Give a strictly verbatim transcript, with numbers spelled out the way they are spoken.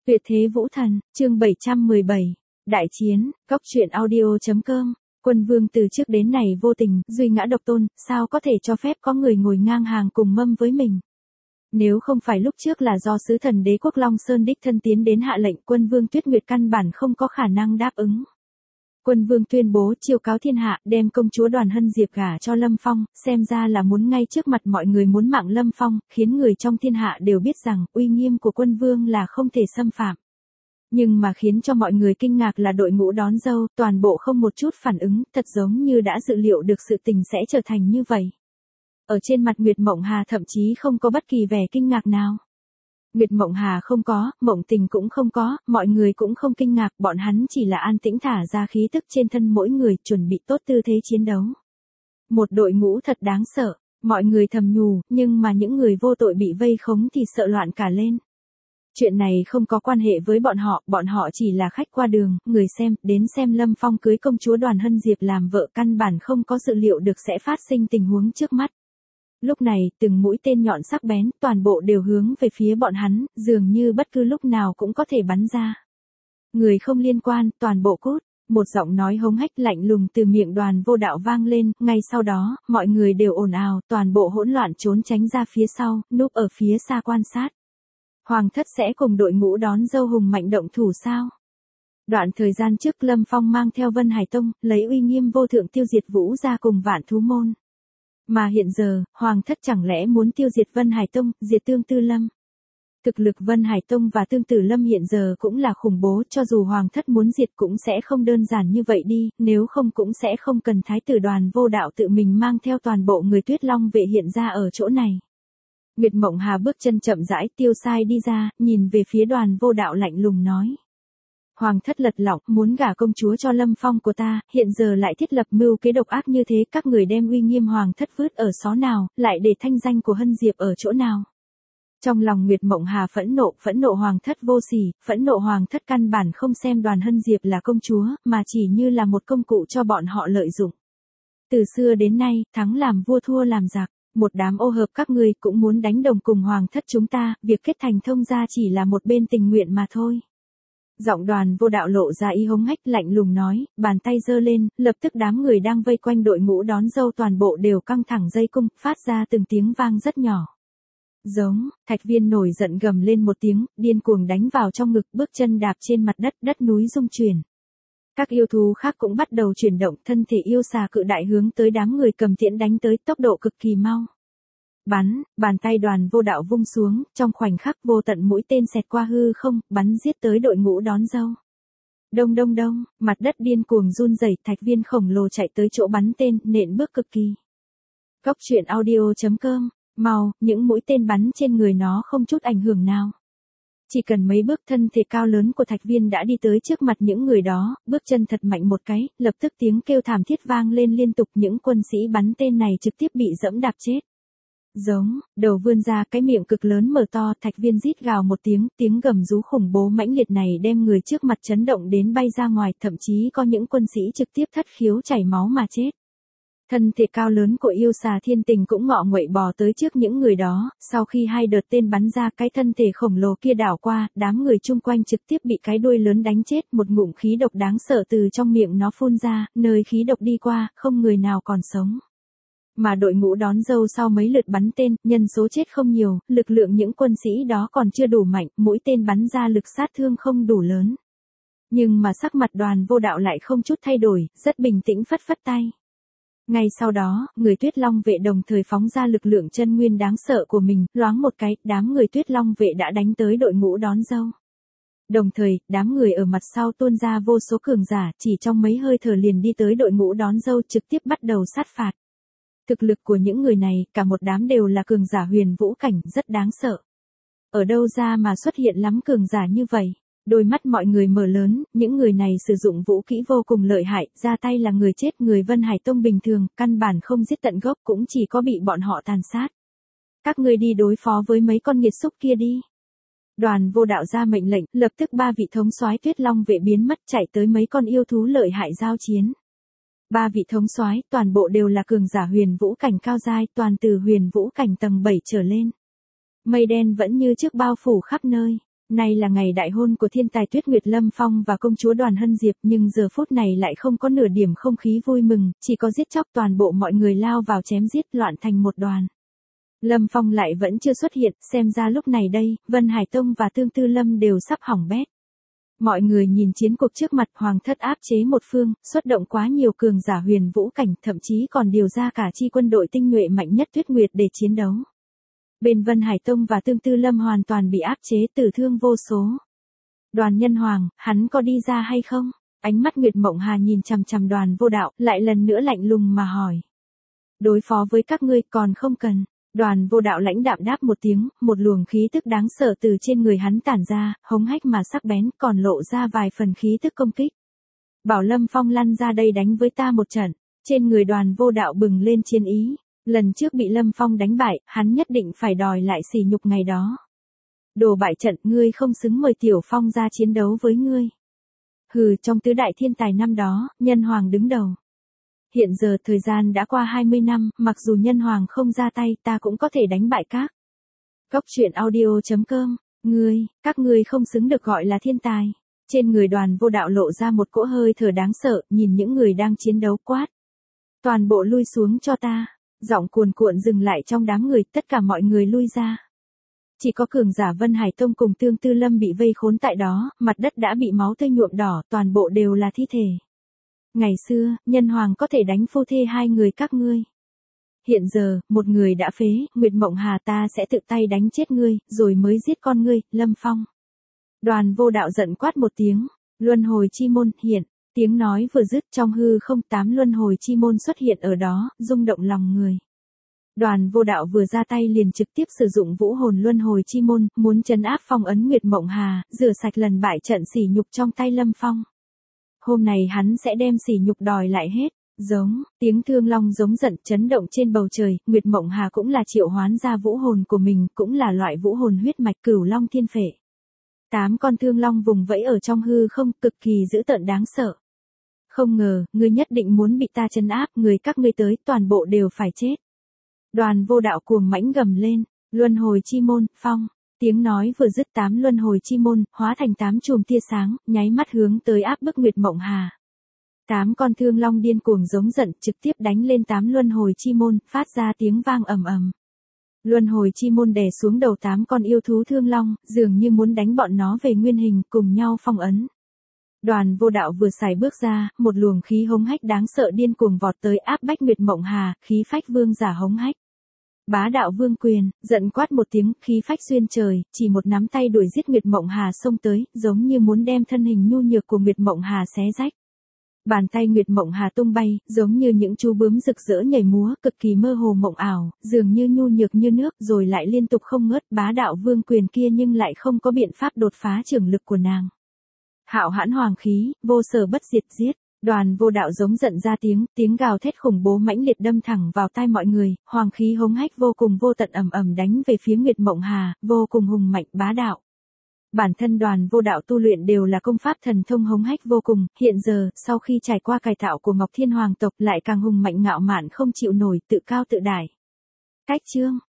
Tuyệt thế vũ thần, chương bảy trăm mười bảy, Đại chiến, góc truyện audio.com, quân vương từ trước đến nay vô tình, duy ngã độc tôn, sao có thể cho phép có người ngồi ngang hàng cùng mâm với mình. Nếu không phải lúc trước là do sứ thần đế quốc Long Sơn đích thân tiến đến hạ lệnh, quân vương Tuyết Nguyệt căn bản không có khả năng đáp ứng. Quân vương tuyên bố chiêu cáo thiên hạ, đem công chúa Đoàn Hân Diệp gả cho Lâm Phong, xem ra là muốn ngay trước mặt mọi người muốn mạng Lâm Phong, khiến người trong thiên hạ đều biết rằng uy nghiêm của quân vương là không thể xâm phạm. Nhưng mà khiến cho mọi người kinh ngạc là đội ngũ đón dâu, toàn bộ không một chút phản ứng, thật giống như đã dự liệu được sự tình sẽ trở thành như vậy. Ở trên mặt Nguyệt Mộng Hà thậm chí không có bất kỳ vẻ kinh ngạc nào. Nguyệt Mộng Hà không có, Mộng Tình cũng không có, mọi người cũng không kinh ngạc, bọn hắn chỉ là an tĩnh thả ra khí tức trên thân mỗi người, chuẩn bị tốt tư thế chiến đấu. Một đội ngũ thật đáng sợ, mọi người thầm nhủ, nhưng mà những người vô tội bị vây khống thì sợ loạn cả lên. Chuyện này không có quan hệ với bọn họ, bọn họ chỉ là khách qua đường, người xem, đến xem Lâm Phong cưới công chúa Đoàn Hân Diệp làm vợ, căn bản không có dự liệu được sẽ phát sinh tình huống trước mắt. Lúc này, từng mũi tên nhọn sắc bén, toàn bộ đều hướng về phía bọn hắn, dường như bất cứ lúc nào cũng có thể bắn ra. Người không liên quan, toàn bộ cút, một giọng nói hống hách lạnh lùng từ miệng Đoàn Vô Đạo vang lên, ngay sau đó, mọi người đều ồn ào, toàn bộ hỗn loạn trốn tránh ra phía sau, núp ở phía xa quan sát. Hoàng thất sẽ cùng đội ngũ đón dâu hùng mạnh động thủ sao? Đoạn thời gian trước Lâm Phong mang theo Vân Hải Tông, lấy uy nghiêm vô thượng tiêu diệt Vũ gia cùng Vạn Thú Môn. Mà hiện giờ, Hoàng thất chẳng lẽ muốn tiêu diệt Vân Hải Tông, diệt Tương Tư Lâm? Thực lực Vân Hải Tông và Tương Tử Lâm hiện giờ cũng là khủng bố, cho dù Hoàng thất muốn diệt cũng sẽ không đơn giản như vậy đi, nếu không cũng sẽ không cần Thái tử Đoàn Vô Đạo tự mình mang theo toàn bộ người Tuyết Long vệ hiện ra ở chỗ này. Nguyệt Mộng Hà bước chân chậm rãi tiêu sai đi ra, nhìn về phía Đoàn Vô Đạo lạnh lùng nói. Hoàng thất lật lọng, muốn gả công chúa cho Lâm Phong của ta, hiện giờ lại thiết lập mưu kế độc ác như thế, các người đem uy nghiêm Hoàng thất vứt ở xó nào, lại để thanh danh của Hân Diệp ở chỗ nào. Trong lòng Nguyệt Mộng Hà phẫn nộ, phẫn nộ Hoàng thất vô sỉ, phẫn nộ Hoàng thất căn bản không xem Đoàn Hân Diệp là công chúa, mà chỉ như là một công cụ cho bọn họ lợi dụng. Từ xưa đến nay, thắng làm vua thua làm giặc. Một đám ô hợp các ngươi cũng muốn đánh đồng cùng Hoàng thất chúng ta, việc kết thành thông gia chỉ là một bên tình nguyện mà thôi. Giọng Đoàn Vô Đạo lộ ra ý hống hách lạnh lùng nói, bàn tay giơ lên, lập tức đám người đang vây quanh đội ngũ đón dâu toàn bộ đều căng thẳng dây cung, phát ra từng tiếng vang rất nhỏ. Giống, Thạch Viên nổi giận gầm lên một tiếng, điên cuồng đánh vào trong ngực, bước chân đạp trên mặt đất, đất núi rung chuyển. Các yêu thú khác cũng bắt đầu chuyển động, thân thể yêu xà cự đại hướng tới đám người cầm tiễn đánh tới, tốc độ cực kỳ mau. Bắn, bàn tay Đoàn Vô Đạo vung xuống, trong khoảnh khắc vô tận mũi tên xẹt qua hư không, bắn giết tới đội ngũ đón dâu. Đông đông đông, mặt đất điên cuồng run rẩy, Thạch Viên khổng lồ chạy tới chỗ bắn tên, nện bước cực kỳ. Góc truyện audio.com, mau, những mũi tên bắn trên người nó không chút ảnh hưởng nào. Chỉ cần mấy bước, thân thể cao lớn của Thạch Viên đã đi tới trước mặt những người đó, bước chân thật mạnh một cái, lập tức tiếng kêu thảm thiết vang lên liên tục, những quân sĩ bắn tên này trực tiếp bị dẫm đạp chết. Giống, đầu vươn ra, cái miệng cực lớn mở to, Thạch Viên rít gào một tiếng, tiếng gầm rú khủng bố mãnh liệt này đem người trước mặt chấn động đến bay ra ngoài, thậm chí có những quân sĩ trực tiếp thất khiếu chảy máu mà chết. Thân thể cao lớn của yêu xà Thiên Tình cũng ngọ nguậy bò tới trước những người đó, sau khi hai đợt tên bắn ra, cái thân thể khổng lồ kia đảo qua, đám người chung quanh trực tiếp bị cái đuôi lớn đánh chết, một ngụm khí độc đáng sợ từ trong miệng nó phun ra, nơi khí độc đi qua, không người nào còn sống. Mà đội ngũ đón dâu sau mấy lượt bắn tên, nhân số chết không nhiều, lực lượng những quân sĩ đó còn chưa đủ mạnh, mũi tên bắn ra lực sát thương không đủ lớn. Nhưng mà sắc mặt Đoàn Vô Đạo lại không chút thay đổi, rất bình tĩnh phất phất tay. Ngay sau đó, người Tuyết Long vệ đồng thời phóng ra lực lượng chân nguyên đáng sợ của mình, loáng một cái, đám người Tuyết Long vệ đã đánh tới đội ngũ đón dâu. Đồng thời, đám người ở mặt sau tuôn ra vô số cường giả, chỉ trong mấy hơi thở liền đi tới đội ngũ đón dâu, trực tiếp bắt đầu sát phạt. Thực lực của những người này, cả một đám đều là cường giả huyền vũ cảnh, rất đáng sợ. Ở đâu ra mà xuất hiện lắm cường giả như vậy? Đôi mắt mọi người mở lớn, những người này sử dụng vũ kỹ vô cùng lợi hại, ra tay là người chết, người Vân Hải Tông bình thường, căn bản không giết tận gốc, cũng chỉ có bị bọn họ tàn sát. Các ngươi đi đối phó với mấy con nghiệt xúc kia đi. Đoàn Vô Đạo ra mệnh lệnh, lập tức ba vị thống soái Tuyết Long vệ biến mất, chạy tới mấy con yêu thú lợi hại giao chiến. Ba vị thống soái, toàn bộ đều là cường giả huyền vũ cảnh cao giai, toàn từ huyền vũ cảnh tầng bảy trở lên. Mây đen vẫn như trước bao phủ khắp nơi. Nay là ngày đại hôn của thiên tài Tuyết Nguyệt Lâm Phong và công chúa Đoàn Hân Diệp, nhưng giờ phút này lại không có nửa điểm không khí vui mừng, chỉ có giết chóc, toàn bộ mọi người lao vào chém giết, loạn thành một đoàn. Lâm Phong lại vẫn chưa xuất hiện, xem ra lúc này đây, Vân Hải Tông và Tương Tư Lâm đều sắp hỏng bét. Mọi người nhìn chiến cuộc trước mặt, hoàng thất áp chế một phương, xuất động quá nhiều cường giả huyền vũ cảnh, thậm chí còn điều ra cả chi quân đội tinh nhuệ mạnh nhất Tuyết Nguyệt để chiến đấu. Bên Vân Hải Tông và Tương Tư Lâm hoàn toàn bị áp chế, tử thương vô số. Đoàn Nhân Hoàng, hắn có đi ra hay không? Ánh mắt Nguyệt Mộng Hà nhìn chằm chằm Đoàn Vô Đạo, lại lần nữa lạnh lùng mà hỏi. Đối phó với các ngươi còn không cần. Đoàn Vô Đạo lãnh đạm đáp một tiếng, một luồng khí tức đáng sợ từ trên người hắn tản ra, hống hách mà sắc bén, còn lộ ra vài phần khí tức công kích. Bảo Lâm Phong lăn ra đây đánh với ta một trận. Trên người Đoàn Vô Đạo bừng lên chiến ý. Lần trước bị Lâm Phong đánh bại, hắn nhất định phải đòi lại sỉ nhục ngày đó. Đồ bại trận, ngươi không xứng mời Tiểu Phong ra chiến đấu với ngươi. Hừ, trong tứ đại thiên tài năm đó, Nhân Hoàng đứng đầu. Hiện giờ thời gian đã qua hai mươi năm, mặc dù Nhân Hoàng không ra tay, ta cũng có thể đánh bại các. Góc truyện audio chấm com, ngươi, các ngươi không xứng được gọi là thiên tài. Trên người Đoàn Vô Đạo lộ ra một cỗ hơi thở đáng sợ, nhìn những người đang chiến đấu quát. Toàn bộ lui xuống cho ta. Giọng cuồn cuộn dừng lại trong đám người, tất cả mọi người lui ra. Chỉ có cường giả Vân Hải Tông cùng Tương Tư Lâm bị vây khốn tại đó, mặt đất đã bị máu tươi nhuộm đỏ, toàn bộ đều là thi thể. Ngày xưa, Nhân Hoàng có thể đánh phu thê hai người các ngươi. Hiện giờ, một người đã phế, Nguyệt Mộng Hà, ta sẽ tự tay đánh chết ngươi, rồi mới giết con ngươi, Lâm Phong. Đoàn Vô Đạo giận quát một tiếng, luân hồi chi môn, hiện. Tiếng nói vừa dứt, trong hư không, tám luân hồi chi môn xuất hiện ở đó, rung động lòng người. Đoàn Vô Đạo vừa ra tay liền trực tiếp sử dụng vũ hồn luân hồi chi môn, muốn trấn áp phong ấn Nguyệt Mộng Hà, rửa sạch lần bại trận sỉ nhục trong tay Lâm Phong. Hôm nay hắn sẽ đem sỉ nhục đòi lại hết. Giống, tiếng thương long giống giận chấn động trên bầu trời, Nguyệt Mộng Hà cũng là triệu hoán ra vũ hồn của mình, cũng là loại vũ hồn huyết mạch Cửu Long Thiên Phệ. Tám con thương long vùng vẫy ở trong hư không, cực kỳ dữ tợn đáng sợ. Không ngờ, ngươi nhất định muốn bị ta trấn áp, người các ngươi tới, toàn bộ đều phải chết. Đoàn Vô Đạo cuồng mãnh gầm lên, luân hồi chi môn, phong. Tiếng nói vừa dứt, tám luân hồi chi môn, hóa thành tám chùm tia sáng, nháy mắt hướng tới áp bức Nguyệt Mộng Hà. Tám con thương long điên cuồng giống giận, trực tiếp đánh lên tám luân hồi chi môn, phát ra tiếng vang ầm ầm. Luân hồi chi môn đè xuống đầu tám con yêu thú thương long, dường như muốn đánh bọn nó về nguyên hình, cùng nhau phong ấn. Đoàn Vô Đạo vừa xài bước ra, một luồng khí hống hách đáng sợ điên cuồng vọt tới áp bách Nguyệt Mộng Hà, khí phách vương giả hống hách. Bá đạo vương quyền, giận quát một tiếng, khí phách xuyên trời, chỉ một nắm tay đuổi giết Nguyệt Mộng Hà xông tới, giống như muốn đem thân hình nhu nhược của Nguyệt Mộng Hà xé rách. Bàn tay Nguyệt Mộng Hà tung bay, giống như những chú bướm rực rỡ nhảy múa, cực kỳ mơ hồ mộng ảo, dường như nhu nhược như nước, rồi lại liên tục không ngớt, bá đạo vương quyền kia nhưng lại không có biện pháp đột phá trưởng lực của nàng. Hạo hãn hoàng khí, vô sở bất diệt giết. Đoàn Vô Đạo giống giận ra tiếng, tiếng gào thét khủng bố mãnh liệt đâm thẳng vào tai mọi người, hoàng khí hống hách vô cùng vô tận ầm ầm đánh về phía Nguyệt Mộng Hà, vô cùng hùng mạnh bá đạo. Bản thân Đoàn Vô Đạo tu luyện đều là công pháp thần thông hống hách vô cùng, hiện giờ, sau khi trải qua cải tạo của Ngọc Thiên Hoàng tộc lại càng hùng mạnh ngạo mạn không chịu nổi, tự cao tự đại. Cách chương